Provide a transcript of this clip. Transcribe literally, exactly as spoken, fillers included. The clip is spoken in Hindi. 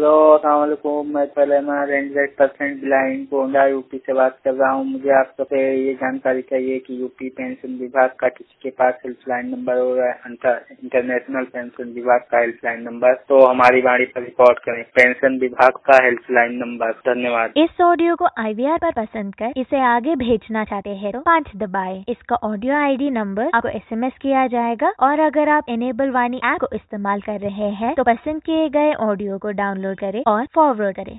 हेलो, अस्सलाम वालेकुम। मैं पहले मैं hundred percent blind Gonda UP से बात कर रहा हूँ। मुझे आप सबसे ये जानकारी चाहिए कि यूपी पेंशन विभाग का किसी के पास हेल्पलाइन नंबर हो रहा है, इंटरनेशनल पेंशन विभाग का हेल्पलाइन नंबर, तो हमारी बाड़ी पर रिपोर्ट करें। पेंशन विभाग का हेल्पलाइन नंबर। धन्यवाद। इस ऑडियो को आई वी आर पर पसंद कर इसे आगे भेजना चाहते हैं तो पाँच दबाएं। इसका ऑडियो आई डी नंबर आपको एस एम एस किया जाएगा और अगर आप इनेबल वाणी ऐप को इस्तेमाल कर रहे हैं तो पसंद किए गए ऑडियो को डाउनलोड करें और फॉरवर्ड करें।